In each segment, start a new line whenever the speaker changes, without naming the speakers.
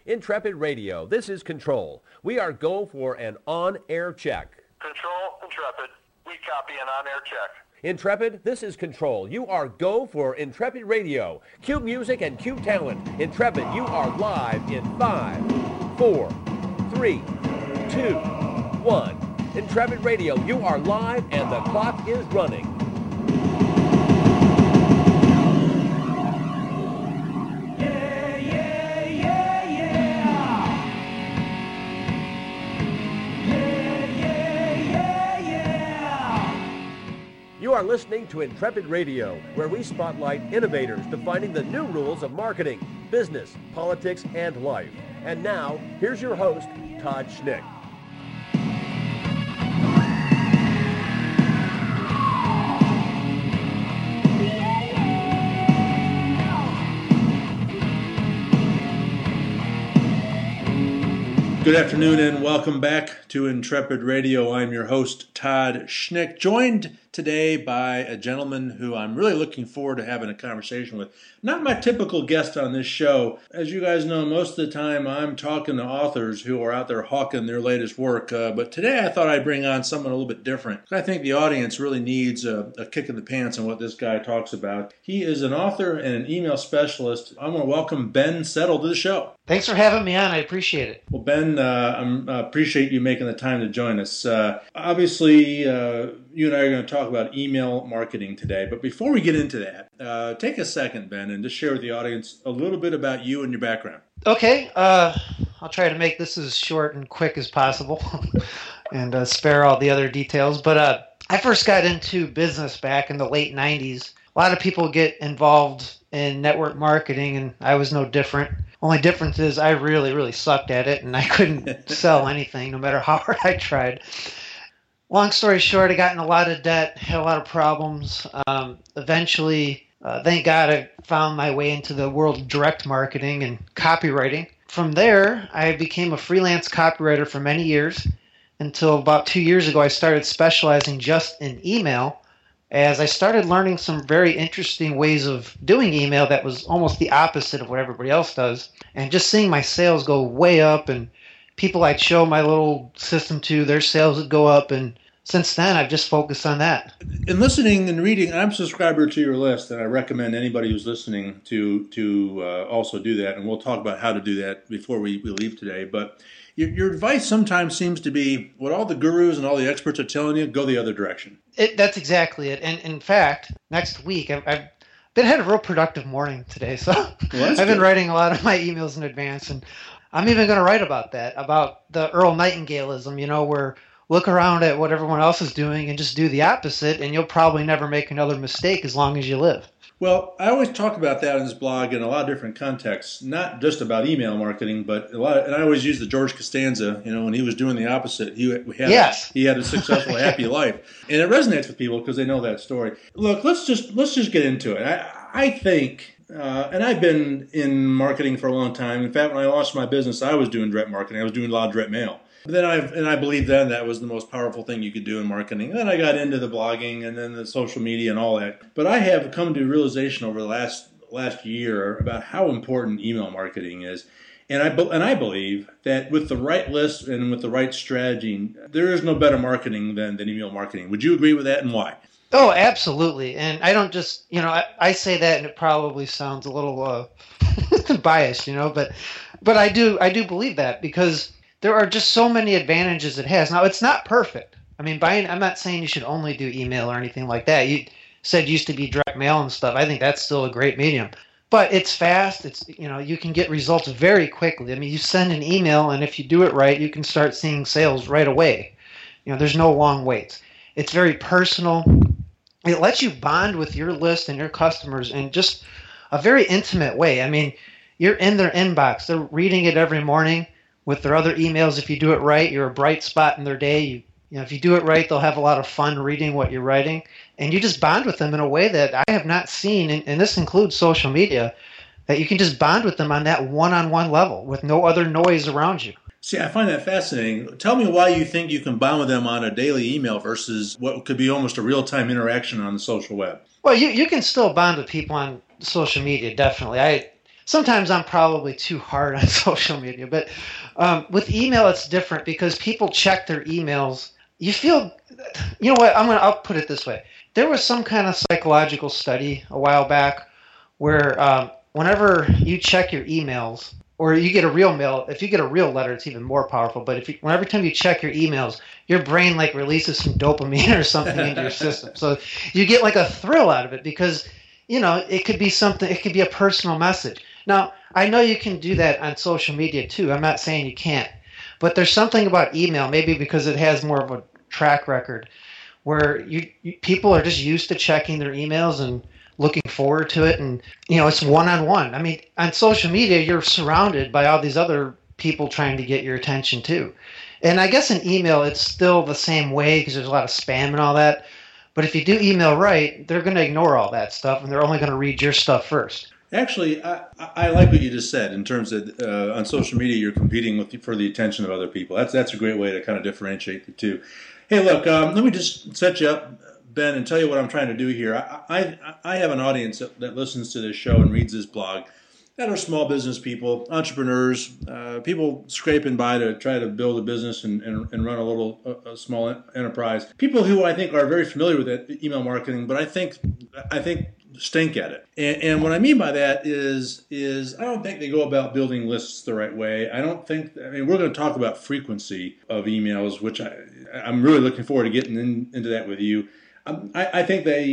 Intrepid Radio, this is Control. We are go for an on-air check.
Control, Intrepid. We copy an on-air check.
Intrepid, this is Control. You are go for Intrepid Radio. Cue music and cue talent. Intrepid, you are live in 5, 4, 3, 2, 1. Intrepid Radio, you are live and the clock is running. You are listening to Intrepid Radio, where we spotlight innovators defining the new rules of marketing, business, politics, and life. And now, here's your host, Todd Schnick.
Good afternoon and welcome back to Intrepid Radio. I'm your host, Todd Schnick, joined today by a gentleman who I'm really looking forward to having a conversation with. Not my typical guest on this show. As you guys know, most of the time I'm talking to authors who are out there hawking their latest work, but today I thought I'd bring on someone a little bit different. I think the audience really needs a kick in the pants on what this guy talks about. He is an author and an email specialist. I want to welcome Ben Settle to the show.
Thanks for having me on. I appreciate it.
Well, Ben, I appreciate you making the time to join us. Obviously, you and I are going to talk about email marketing today. But before we get into that, take a second, Ben, and just share with the audience a little bit about you and your background.
Okay. I'll try to make this as short and quick as possible and spare all the other details. But I first got into business back in the late 90s. A lot of people get involved in network marketing, and I was no different. Only difference is I really, really sucked at it, and I couldn't sell anything no matter how hard I tried. Long story short, I got in a lot of debt, had a lot of problems. Eventually, thank God, I found my way into the world of direct marketing and copywriting. From there, I became a freelance copywriter for many years until about 2 years ago, I started specializing just in email, as I started learning some very interesting ways of doing email that was almost the opposite of what everybody else does. And just seeing my sales go way up, and people I'd show my little system to, their sales would go up. And since then, I've just focused on that.
In listening and reading, I'm a subscriber to your list, and I recommend anybody who's listening to also do that. And we'll talk about how to do that before we leave today. But your advice sometimes seems to be what all the gurus and all the experts are telling you, go the other direction.
That's exactly it. And in fact, next week, I've had a real productive morning today. So I've been writing a lot of my emails in advance. And I'm even going to write about that, about the Earl Nightingaleism, where look around at what everyone else is doing and just do the opposite, and you'll probably never make another mistake as long as you live.
Well, I always talk about that in this blog in a lot of different contexts, not just about email marketing, but and I always use the George Costanza, when he was doing the opposite, he had a successful, happy life. And it resonates with people because they know that story. Look, let's just get into it. I think, and I've been in marketing for a long time. In fact, when I launched my business, I was doing direct marketing. I was doing a lot of direct mail. But then I believed then that was the most powerful thing you could do in marketing. And then I got into the blogging and then the social media and all that. But I have come to a realization over the last year about how important email marketing is. And I believe that with the right list and with the right strategy, there is no better marketing than email marketing. Would you agree with that, and why?
Oh, absolutely. And I don't just, I say that and it probably sounds a little biased, but I do believe that, because there are just so many advantages it has. Now, it's not perfect. I mean, I'm not saying you should only do email or anything like that. You said it used to be direct mail and stuff. I think that's still a great medium. But it's fast. It's, you can get results very quickly. I mean, you send an email, and if you do it right, you can start seeing sales right away. There's no long waits. It's very personal. It lets you bond with your list and your customers in just a very intimate way. I mean, you're in their inbox. They're reading it every morning. With their other emails, if you do it right, you're a bright spot in their day. If you do it right, they'll have a lot of fun reading what you're writing. And you just bond with them in a way that I have not seen, and this includes social media, that you can just bond with them on that one-on-one level with no other noise around you.
See, I find that fascinating. Tell me why you think you can bond with them on a daily email versus what could be almost a real-time interaction on the social web.
Well, you can still bond with people on social media, definitely. sometimes I'm probably too hard on social media, but with email, it's different because people check their emails. You feel, you know what, I'll put it this way. There was some kind of psychological study a while back where whenever you check your emails, or you get a real mail, if you get a real letter, it's even more powerful. But every time you check your emails, your brain like releases some dopamine or something into your system. So you get like a thrill out of it because, you know, it could be something, it could be a personal message. Now, I know you can do that on social media too. I'm not saying you can't. But there's something about email, maybe because it has more of a track record, where people are just used to checking their emails and looking forward to it, and you know, it's one-on-one. I mean, on social media, you're surrounded by all these other people trying to get your attention too. And I guess in email, it's still the same way because there's a lot of spam and all that. But if you do email right, they're going to ignore all that stuff, and they're only going to read your stuff first.
Actually, I like what you just said in terms of on social media, you're competing for the attention of other people. That's a great way to kind of differentiate the two. Hey, look, let me just set you up, Ben, and tell you what I'm trying to do here. I have an audience that listens to this show and reads this blog that are small business people, entrepreneurs, people scraping by to try to build a business and run a small enterprise. People who I think are very familiar with email marketing, but I think stink at it. And what I mean by that is I don't think they go about building lists the right way. I mean, we're going to talk about frequency of emails, which I'm really looking forward to getting into that with you. I think their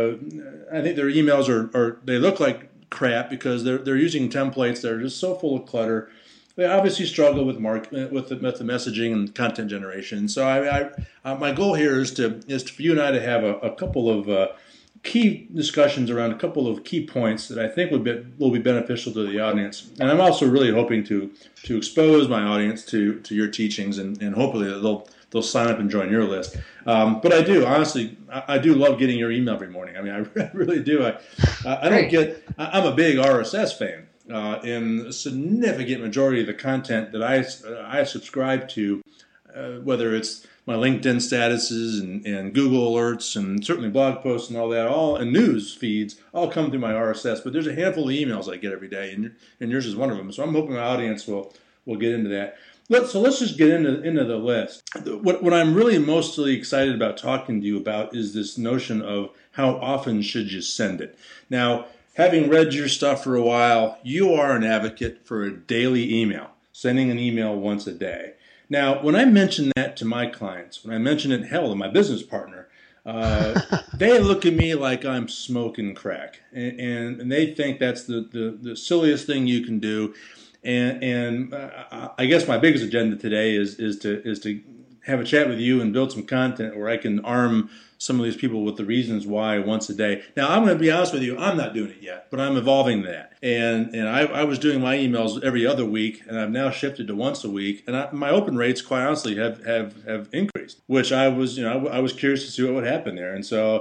emails are they look like crap because they're using templates that are just so full of clutter. They obviously struggle with the messaging and content generation. So my goal here is for you and I to have a couple of key discussions around a couple of key points that I think will be beneficial to the audience. And I'm also really hoping to expose my audience to your teachings, and hopefully they'll sign up and join your list. But I do, honestly, I do love getting your email every morning. I mean, I really do. I'm a big RSS fan. And a significant majority of the content that I subscribe to, whether it's my LinkedIn statuses and Google alerts and certainly blog posts and all that, and news feeds, all come through my RSS. But there's a handful of emails I get every day, and yours is one of them. So I'm hoping my audience will get into that. So let's just get into the list. What I'm really mostly excited about talking to you about is this notion of how often should you send it. Now, having read your stuff for a while, you are an advocate for a daily email, sending an email once a day. Now, when I mention that to my clients, when I mention it, hell, to my business partner, they look at me like I'm smoking crack, and they think that's the silliest thing you can do. And I guess my biggest agenda today is to have a chat with you and build some content where I can arm some of these people with the reasons why once a day. Now, I'm going to be honest with you, I'm not doing it yet, but I'm evolving that. And I was doing my emails every other week, and I've now shifted to once a week. And my open rates, quite honestly, have increased, which I was curious to see what would happen there. And so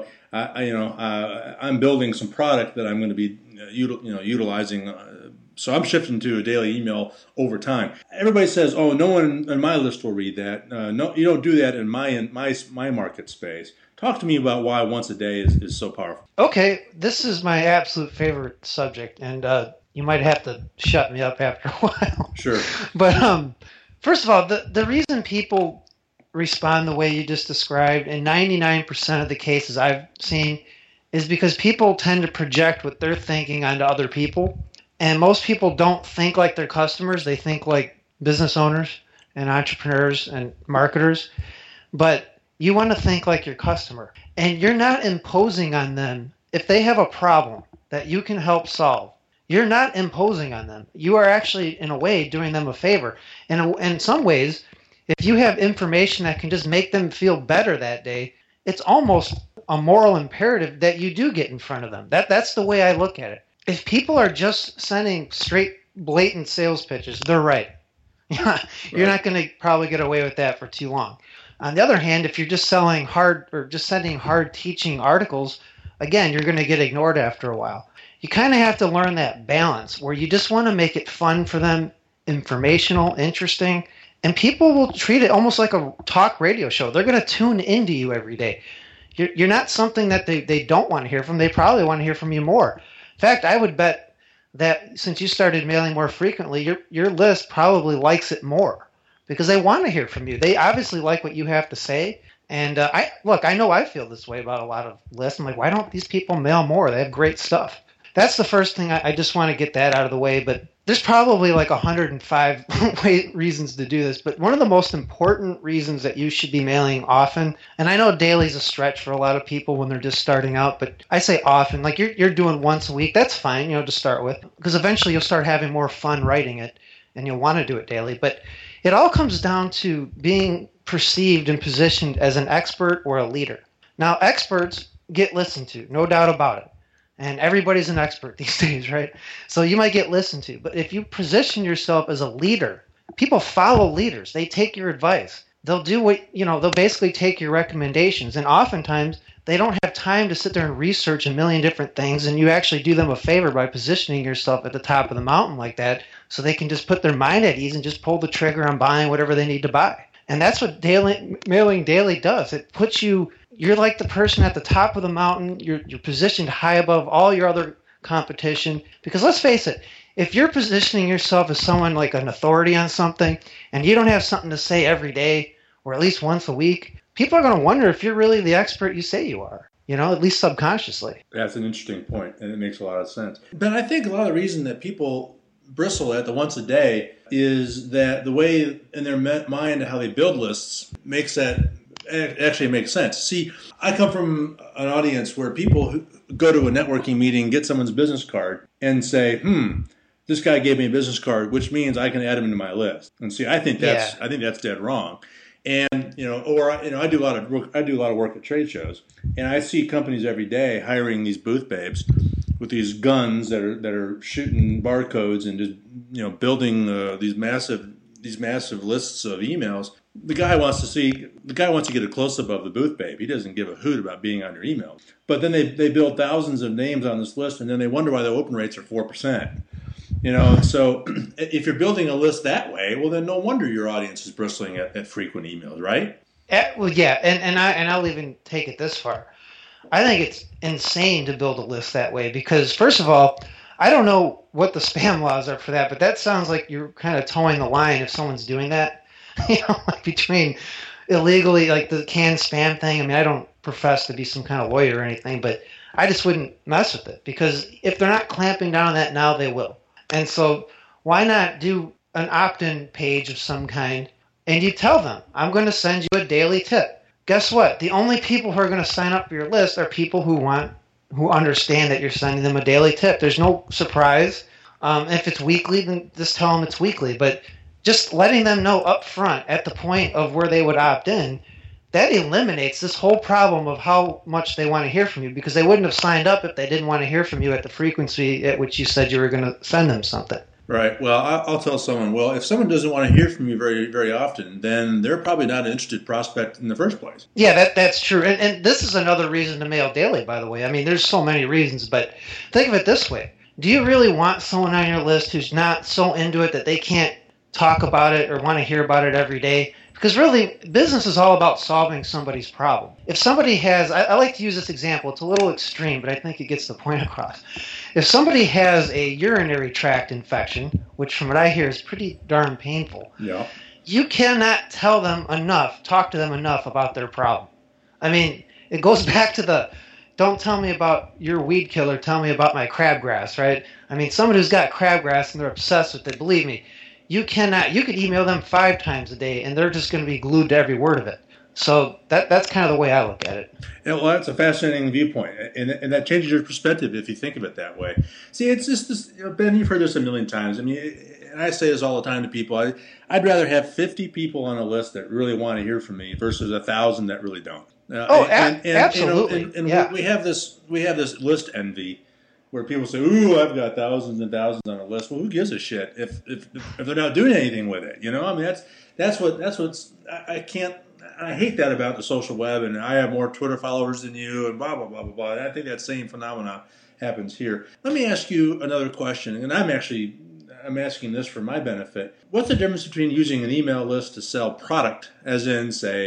I'm building some product that I'm going to be utilizing. So I'm shifting to a daily email over time. Everybody says, "Oh, no one on my list will read that." No, you don't do that in my market space. Talk to me about why once a day is so powerful.
Okay, this is my absolute favorite subject, and you might have to shut me up after a while.
Sure.
But first of all, the reason people respond the way you just described, in 99% of the cases I've seen, is because people tend to project what they're thinking onto other people. And most people don't think like their customers. They think like business owners and entrepreneurs and marketers. But you want to think like your customer. And you're not imposing on them. If they have a problem that you can help solve, you're not imposing on them. You are actually, in a way, doing them a favor. And in some ways, if you have information that can just make them feel better that day, it's almost a moral imperative that you do get in front of them. That's the way I look at it. If people are just sending straight, blatant sales pitches, they're right. You're not going to probably get away with that for too long. On the other hand, if you're just selling hard or just sending hard teaching articles, again, you're going to get ignored after a while. You kind of have to learn that balance where you just want to make it fun for them, informational, interesting, and people will treat it almost like a talk radio show. They're going to tune into you every day. You're not something that they don't want to hear from. They probably want to hear from you more. In fact, I would bet that since you started mailing more frequently, your list probably likes it more because they want to hear from you. They obviously like what you have to say. And I know I feel this way about a lot of lists. I'm like, why don't these people mail more? They have great stuff. That's the first thing. I just want to get that out of the way. But there's probably like 105 reasons to do this. But one of the most important reasons that you should be mailing often, and I know daily's a stretch for a lot of people when they're just starting out, but I say often, like you're doing once a week. That's fine, to start with, because eventually you'll start having more fun writing it, and you'll want to do it daily. But it all comes down to being perceived and positioned as an expert or a leader. Now, experts get listened to, no doubt about it. And everybody's an expert these days, right? So you might get listened to. But if you position yourself as a leader, people follow leaders. They take your advice. They'll do what, they'll basically take your recommendations. And oftentimes, they don't have time to sit there and research a million different things. And you actually do them a favor by positioning yourself at the top of the mountain like that so they can just put their mind at ease and just pull the trigger on buying whatever they need to buy. And that's what mailing daily does. It puts you're like the person at the top of the mountain. You're positioned high above all your other competition. Because let's face it, if you're positioning yourself as someone like an authority on something and you don't have something to say every day or at least once a week, people are going to wonder if you're really the expert you say you are, at least subconsciously.
That's an interesting point, and it makes a lot of sense. But I think a lot of the reason that people bristle at the once a day is that the way in their mind how they build lists makes that actually makes sense. See, I come from an audience where people who go to a networking meeting, get someone's business card, and say, this guy gave me a business card, which means I can add him into my list. And see, I think that's dead wrong. And I do a lot of work at trade shows, and I see companies every day hiring these booth babes with these guns that are shooting barcodes and just building these massive lists of emails. The guy wants to get a close up of the booth babe. He doesn't give a hoot about being on your email. But then they build thousands of names on this list, and then they wonder why the open rates are 4%. So if you're building a list that way, well, then no wonder your audience is bristling at frequent emails, right?
Well, yeah, and I'll even take it this far. I think it's insane to build a list that way because, first of all, I don't know what the spam laws are for that, but that sounds like you're kind of towing the line if someone's doing that, like between illegally, like the canned spam thing. I mean, I don't profess to be some kind of lawyer or anything, but I just wouldn't mess with it because if they're not clamping down on that now, they will. And so why not do an opt-in page of some kind and you tell them, I'm going to send you a daily tip. Guess what? The only people who are going to sign up for your list are people who understand that you're sending them a daily tip. There's no surprise. If it's weekly, then just tell them it's weekly. But just letting them know up front at the point of where they would opt in, that eliminates this whole problem of how much they want to hear from you because they wouldn't have signed up if they didn't want to hear from you at the frequency at which you said you were going to send them something.
Right. Well, I'll tell someone, if someone doesn't want to hear from you very, very often, then they're probably not an interested prospect in the first place.
Yeah, that's true. And this is another reason to mail daily, by the way. I mean, there's so many reasons, but think of it this way. Do you really want someone on your list who's not so into it that they can't talk about it or want to hear about it every day? Because really, business is all about solving somebody's problem. If somebody has, I like to use this example, it's a little extreme, but I think it gets the point across. If somebody has a urinary tract infection, which from what I hear is pretty darn painful, you cannot talk to them enough about their problem. I mean, it goes back to don't tell me about your weed killer, tell me about my crabgrass, right? I mean, someone who's got crabgrass and they're obsessed with it, believe me, you could email them 5 times a day and they're just going to be glued to every word of it. So that's kind of the way I look at it.
Yeah, well, that's a fascinating viewpoint, and that changes your perspective if you think of it that way. See, it's just this, Ben, you've heard this a million times. I mean, and I say this all the time to people. I'd rather have 50 people on a list that really want to hear from me versus 1,000 that really don't.
Absolutely.
We have this list envy. Where people say, "Ooh, I've got thousands and thousands on a list." Well, who gives a shit if they're not doing anything with it? I mean, that's what's I can't. I hate that about the social web, and I have more Twitter followers than you, and blah blah blah blah blah. And I think that same phenomenon happens here. Let me ask you another question, and I'm asking this for my benefit. What's the difference between using an email list to sell product, as in, say,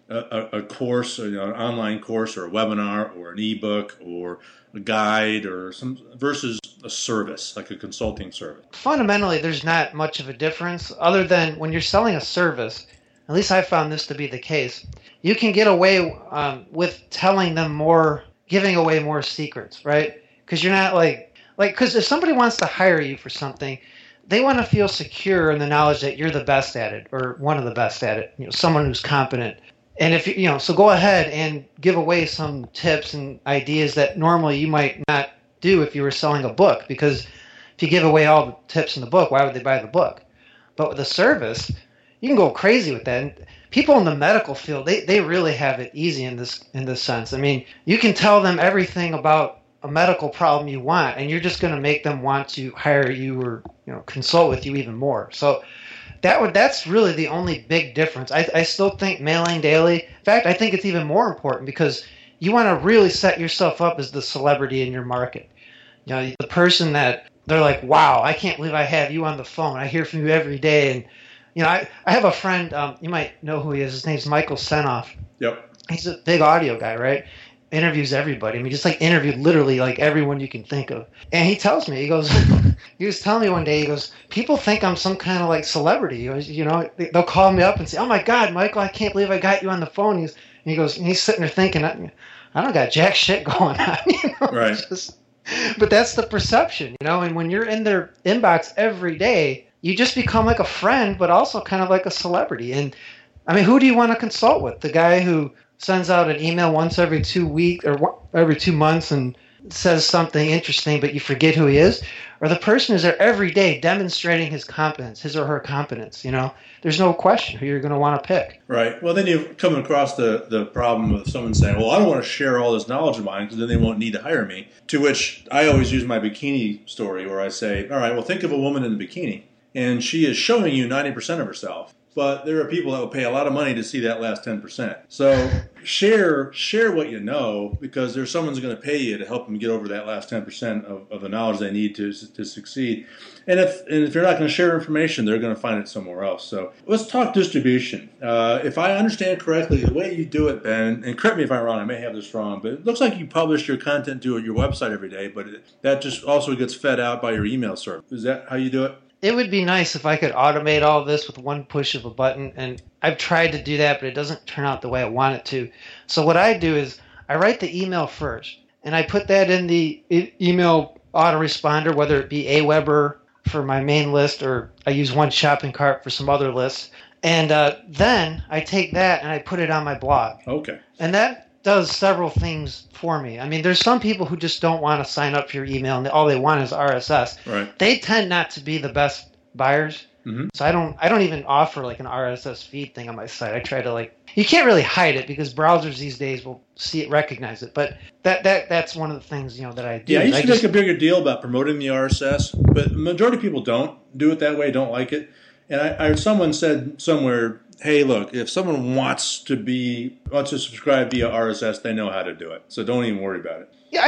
a course, an online course or a webinar or an ebook or a guide or some versus a service, like a consulting service?
Fundamentally, there's not much of a difference other than when you're selling a service, at least I found this to be the case, you can get away with telling them more, giving away more secrets, right? Because you're not because if somebody wants to hire you for something, they want to feel secure in the knowledge that you're the best at it or one of the best at it, someone who's competent. And if so go ahead and give away some tips and ideas that normally you might not do if you were selling a book, because if you give away all the tips in the book, why would they buy the book? But with a service, you can go crazy with that. And people in the medical field, they really have it easy in this sense. I mean, you can tell them everything about a medical problem you want, and you're just going to make them want to hire you or consult with you even more. So that's really the only big difference. I still think mailing daily. In fact, I think it's even more important because you want to really set yourself up as the celebrity in your market. The person that they're like, wow, I can't believe I have you on the phone. I hear from you every day. And I have a friend. You might know who he is. His name's Michael Senoff.
Yep.
He's a big audio guy, right? Interviews everybody. I mean, just interviewed literally everyone you can think of. And he tells me, he was telling me one day, he goes, people think I'm some kind of celebrity. They'll call me up and say, oh my God, Michael, I can't believe I got you on the phone. And he's sitting there thinking, I don't got jack shit going on.
Right.
But that's the perception, and when you're in their inbox every day, you just become like a friend, but also kind of like a celebrity. And I mean, who do you want to consult with? The guy who sends out an email once every 2 weeks or every 2 months and says something interesting, but you forget who he is? Or the person who's there every day demonstrating his competence, his or her competence? There's no question who you're going to want to pick.
Right. Well, then you come across the problem of someone saying, well, I don't want to share all this knowledge of mine because then they won't need to hire me. To which I always use my bikini story where I say, all right, well, think of a woman in a bikini and she is showing you 90% of herself. But there are people that will pay a lot of money to see that last 10%. So share what you know, because there's someone who's going to pay you to help them get over that last 10% of the knowledge they need to succeed. And if you're not going to share information, they're going to find it somewhere else. So let's talk distribution. If I understand correctly, the way you do it, Ben, and correct me if I'm wrong, I may have this wrong, but it looks like you publish your content to your website every day, but that just also gets fed out by your email service. Is that how you do it?
It would be nice if I could automate all this with one push of a button, and I've tried to do that, but it doesn't turn out the way I want it to. So what I do is I write the email first, and I put that in the email autoresponder, whether it be Aweber for my main list or I use One Shopping Cart for some other lists. And then I take that and I put it on my blog.
Okay.
And that does several things for me. I mean, there's some people who just don't want to sign up for your email and all they want is RSS.
Right.
They tend not to be the best buyers.
Mm-hmm.
So I don't even offer an RSS feed thing on my site. I try to you can't really hide it because browsers these days will recognize it. But that's one of the things that I do.
Yeah, I used to make a bigger deal about promoting the RSS, but the majority of people don't do it that way, don't like it. And someone said somewhere, hey, look, if someone wants to subscribe via RSS, they know how to do it. So don't even worry about it.
Yeah,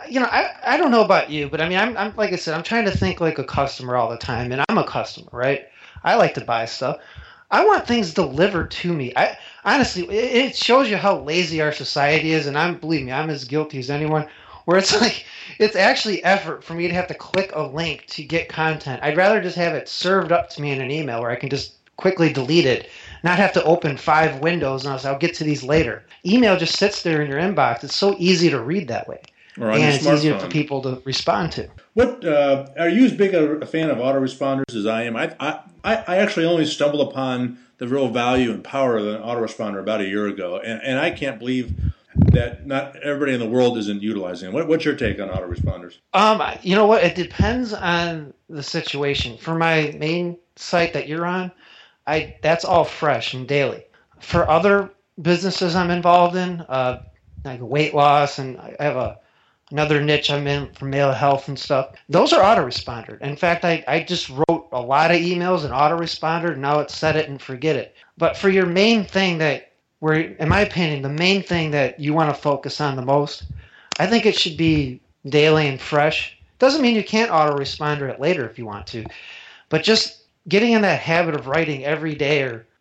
I don't know about you, but I mean, I'm like I said, I'm trying to think like a customer all the time, and I'm a customer, right? I like to buy stuff. I want things delivered to me. Honestly, it shows you how lazy our society is, and believe me, I'm as guilty as anyone. Where it's actually effort for me to have to click a link to get content. I'd rather just have it served up to me in an email where I can just quickly delete it, not have to open 5 windows and I'll get to these later. Email just sits there in your inbox. It's so easy to read that way. And it's easier for people to respond to.
What are you as big a fan of autoresponders as I am? I actually only stumbled upon the real value and power of an autoresponder about a year ago, and I can't believe that not everybody in the world isn't utilizing it. What's your take on autoresponders?
You know what? It depends on the situation. For my main site that you're on, that's all fresh and daily. For other businesses I'm involved in, like weight loss, and I have another niche I'm in for male health and stuff, those are autoresponder. In fact, I just wrote a lot of emails in autoresponder, and now it's set it and forget it. But for your main thing in my opinion, the main thing that you want to focus on the most, I think it should be daily and fresh. Doesn't mean you can't autoresponder it later if you want to, but just getting in that habit of writing every day or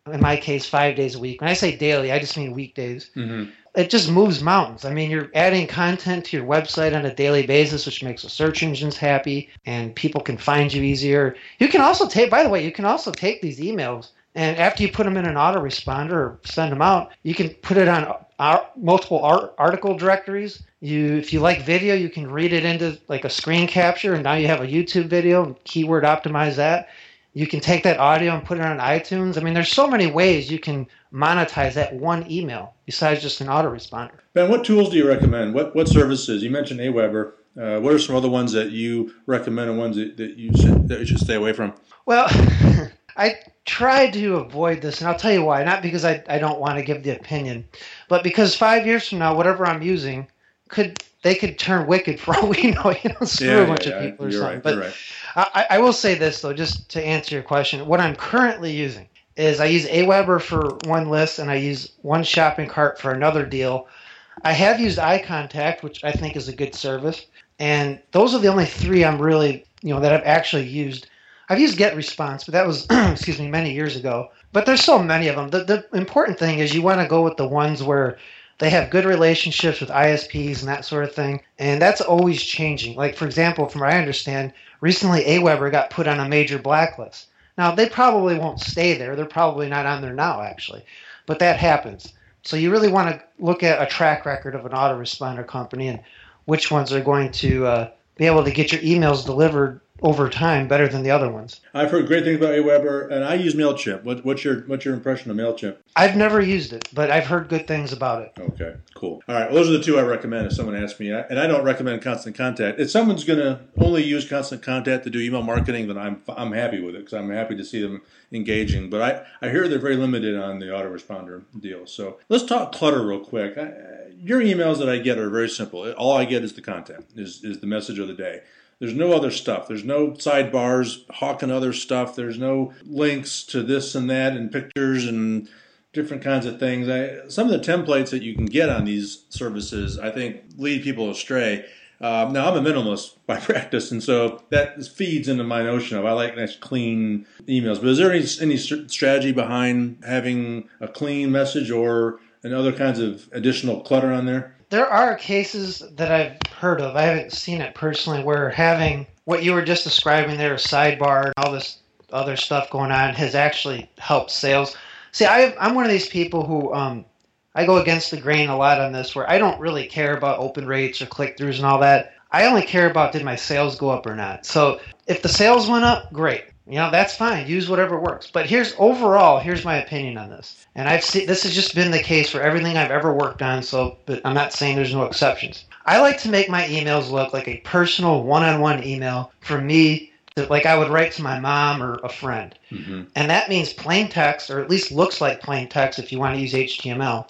in my case, 5 days a week. When I say daily, I just mean weekdays.
Mm-hmm.
It just moves mountains. I mean, you're adding content to your website on a daily basis, which makes the search engines happy and people can find you easier. You can also take, by the way, you can also take these emails and after you put them in an autoresponder or send them out, you can put it on multiple article directories. If you like video, you can read it into like a screen capture, and now you have a YouTube video, keyword optimize that. You can take that audio and put it on iTunes. I mean, there's so many ways you can monetize that one email besides just an autoresponder.
Ben, what tools do you recommend? What services? You mentioned Aweber. What are some other ones that you recommend and ones that you should stay away from? Well,
I try to avoid this, and I'll tell you why. Not because I don't want to give the opinion, but because 5 years from now, whatever I'm using could turn wicked for all we know. Screw a bunch of people or something.
Right, but
I will say this, though, just to answer your question. What I'm currently using is I use Aweber for one list, and I use One Shopping Cart for another deal. I have used iContact, which I think is a good service, and those are the only three I'm really, that I've actually used. I've used GetResponse, but that was, many years ago. But there's so many of them. The important thing is you want to go with the ones where they have good relationships with ISPs and that sort of thing. And that's always changing. Like, for example, from what I understand, recently Aweber got put on a major blacklist. Now, they probably won't stay there. They're probably not on there now, actually. But that happens. So you really want to look at a track record of an autoresponder company and which ones are going to be able to get your emails delivered over time better than the other ones.
I've heard great things about Aweber, and I use MailChimp. What's your impression of MailChimp?
I've never used it, but I've heard good things about it.
Okay, cool. All right, well, those are the two I recommend if someone asks me. And I don't recommend Constant Contact. If someone's going to only use Constant Contact to do email marketing, then I'm happy with it because I'm happy to see them engaging. But I hear they're very limited on the autoresponder deal. So let's talk clutter real quick. Your emails that I get are very simple. All I get is the content, is the message of the day. There's no other stuff. There's no sidebars hawking other stuff. There's no links to this and that and pictures and different kinds of things. Some of the templates that you can get on these services, I think, lead people astray. Now, I'm a minimalist by practice, and so that feeds into my notion of I like nice, clean emails. But is there any strategy behind having a clean message or other kinds of additional clutter on there?
There are cases that I've heard of. I haven't seen it personally where having what you were just describing there, a sidebar and all this other stuff going on, has actually helped sales. See, I'm one of these people who I go against the grain a lot on this, where I don't really care about open rates or click-throughs and all that. I only care about did my sales go up or not. So if the sales went up, great. That's fine. Use whatever works. But here's my opinion on this. And this has just been the case for everything I've ever worked on, but I'm not saying there's no exceptions. I like to make my emails look like a personal one-on-one email from me, like I would write to my mom or a friend. Mm-hmm. And that means plain text, or at least looks like plain text if you want to use HTML.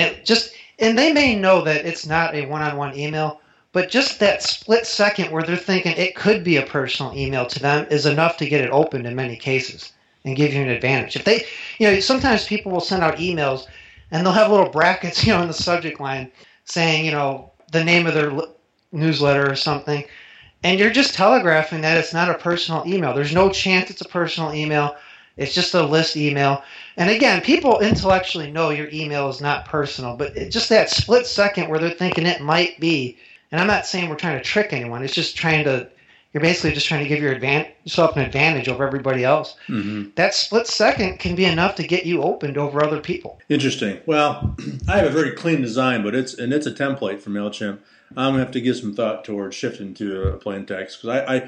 And they may know that it's not a one-on-one email, but just that split second where they're thinking it could be a personal email to them is enough to get it opened in many cases and give you an advantage. If they, sometimes people will send out emails and they'll have little brackets, in the subject line saying, the name of their newsletter or something. And you're just telegraphing that it's not a personal email. There's no chance it's a personal email. It's just a list email. And again, people intellectually know your email is not personal, but just that split second where they're thinking it might be. And I'm not saying we're trying to trick anyone. It's just you're basically just trying to give yourself an advantage over everybody else. Mm-hmm. That split second can be enough to get you opened over other people.
Interesting. Well, I have a very clean design, but it's a template for MailChimp. I'm going to have to give some thought towards shifting to a plain text because I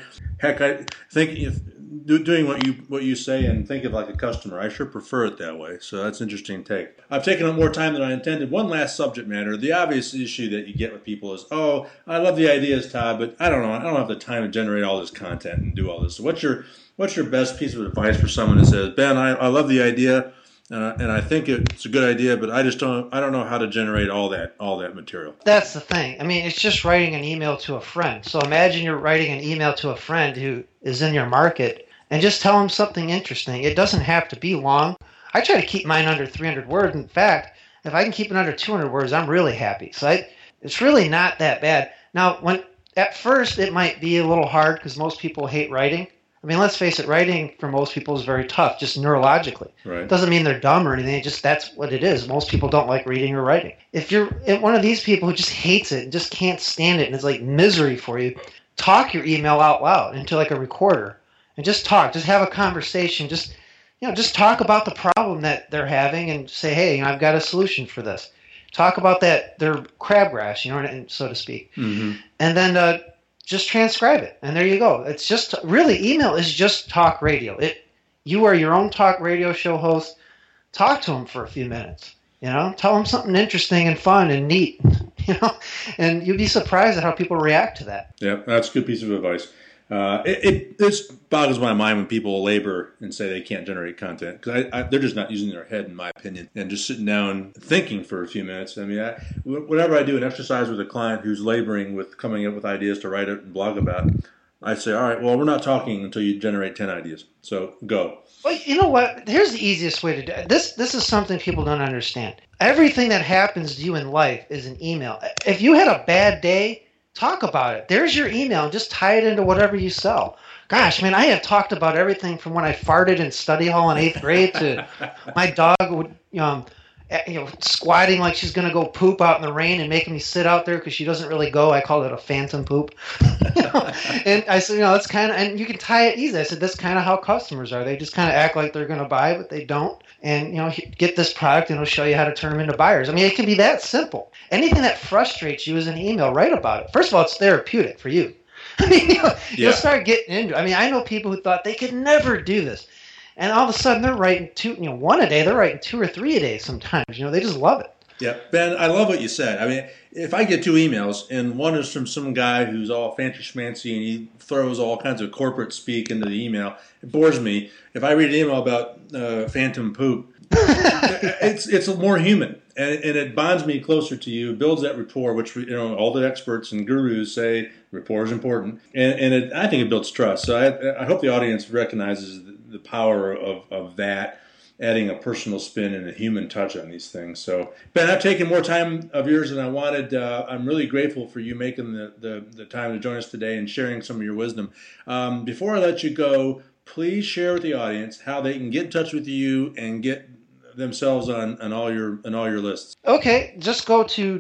think if doing what you say and think of like a customer, I sure prefer it that way. So that's an interesting take. I've taken up more time than I intended. One last subject matter. The obvious issue that you get with people is, oh, I love the ideas, Todd, but I don't know. I don't have the time to generate all this content and do all this. So what's your best piece of advice for someone that says, Ben, I love the idea. And I think it's a good idea, but I don't know how to generate all that material.
That's the thing. I mean, it's just writing an email to a friend. So imagine you're writing an email to a friend who is in your market and just tell them something interesting. It doesn't have to be long. I try to keep mine under 300 words. In fact, if I can keep it under 200 words, I'm really happy. So it's really not that bad. Now, at first it might be a little hard because most people hate writing. I mean, let's face it, writing for most people is very tough, just neurologically.
Right.
It doesn't mean they're dumb or anything. Just that's what it is. Most people don't like reading or writing. If you're one of these people who just hates it and just can't stand it and it's like misery for you, talk your email out loud into like a recorder and just talk. Just have a conversation. Just talk about the problem that they're having and say, hey, I've got a solution for this. Talk about their crabgrass, so to speak.
Mm-hmm.
And then just transcribe it. And there you go. It's just really, email is just talk radio. You are your own talk radio show host. Talk to them for a few minutes. Tell them something interesting and fun and neat. And you'd be surprised at how people react to that.
Yeah, that's a good piece of advice. This boggles my mind when people labor and say they can't generate content because they're just not using their head, in my opinion, and just sitting down thinking for a few minutes. I mean, whenever I do an exercise with a client who's laboring with coming up with ideas to write it and blog about, I say, all right, well, we're not talking until you generate 10 ideas. So go.
Well, you know what? Here's the easiest way to do it. This is something people don't understand. Everything that happens to you in life is an email. If you had a bad day, talk about it. There's your email. And just tie it into whatever you sell. Gosh, man, I have talked about everything from when I farted in study hall in 8th grade to my dog would, squatting like she's going to go poop out in the rain and making me sit out there because she doesn't really go. I call it a phantom poop. And I said, that's kind of, and you can tie it easy. I said, that's kind of how customers are. They just kind of act like they're going to buy, but they don't. And, get this product and it'll show you how to turn them into buyers. I mean, it can be that simple. Anything that frustrates you is an email. Write about it. First of all, it's therapeutic for you. I mean, you'll start getting into it. I mean, I know people who thought they could never do this. And all of a sudden they're writing one a day. They're writing 2 or 3 a day sometimes. They just love it.
Yeah, Ben, I love what you said. I mean, if I get 2 emails and one is from some guy who's all fancy schmancy and he throws all kinds of corporate speak into the email, it bores me. If I read an email about phantom poop, it's more human and it bonds me closer to you, builds that rapport, which all the experts and gurus say rapport is important, and I think it builds trust. So I hope the audience recognizes the power of that. Adding a personal spin and a human touch on these things. So, Ben, I've taken more time of yours than I wanted. I'm really grateful for you making the time to join us today and sharing some of your wisdom. Before I let you go, please share with the audience how they can get in touch with you and get themselves on all your lists.
Okay, just go to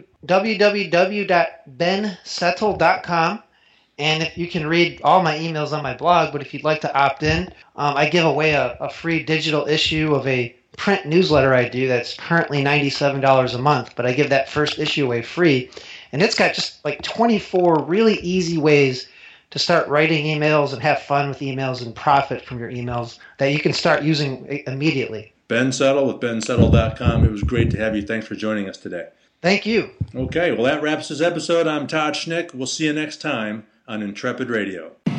www.bensettle.com. And if you can read all my emails on my blog, but if you'd like to opt in, I give away a free digital issue of a print newsletter I do that's currently $97 a month, but I give that first issue away free. And it's got just like 24 really easy ways to start writing emails and have fun with emails and profit from your emails that you can start using immediately.
Ben Settle with bensettle.com. It was great to have you. Thanks for joining us today.
Thank you.
Okay, well, that wraps this episode. I'm Todd Schnick. We'll see you next time on Intrepid Radio.